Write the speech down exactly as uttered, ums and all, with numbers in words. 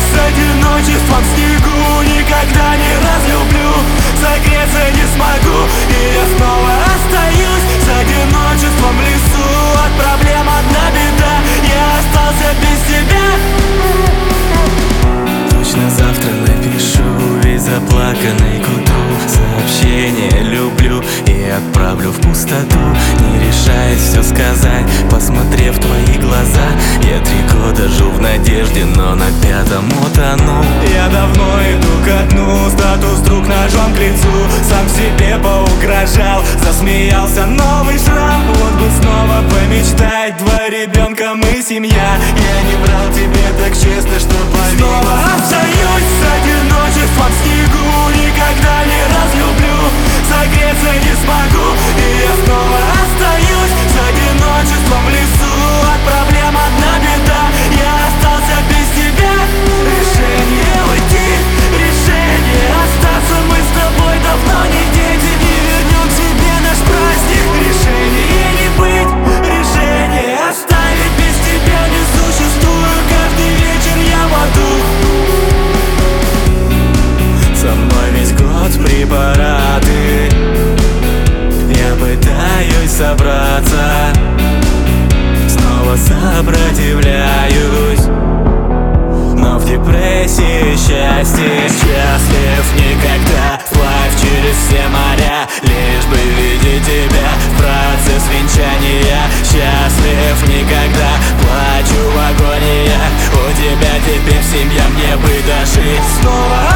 с одиночеством в снегу. Никогда не разлюблю, согреться не смогу. И я снова остаюсь с одиночеством в лесу. От проблем одна беда, я остался без тебя. Точно завтра напишу, весь заплаканный к утру. Сообщение люблю и отправлю в пустоту. Не решаясь все сказать, посмотрев в твои глаза. Я три года жил в надежде, но на пятом утонул. Я давно иду ко дну, статус друг ножом к лицу. Сам себе поугрожал, засмеялся новый шрам. Вот бы снова помечтать, два ребенка, мы семья. Я не врал тебе так честно, что поверил. Снова остаюсь с одиночеством в снегу. Никогда не разлюблю, согреться не смогу. И я снова остаюсь с одиночеством в лесу. От проблем одна беда, я остался без тебя. Решение уйти, решение остаться. Мы с тобой давно не дети, не вернем себе наш праздник. Решение не быть, решение оставить. Без тебя не существую, каждый вечер я в аду. Со мной весь год препараты, я пытаюсь собраться, снова сопротивляюсь, но в депрессии счастье. Счастлив никогда, вплавь через все моря, лишь бы видеть тебя в процесс венчания. Счастлив никогда, плачу в агония. У тебя теперь семья, мне бы дожить. Снова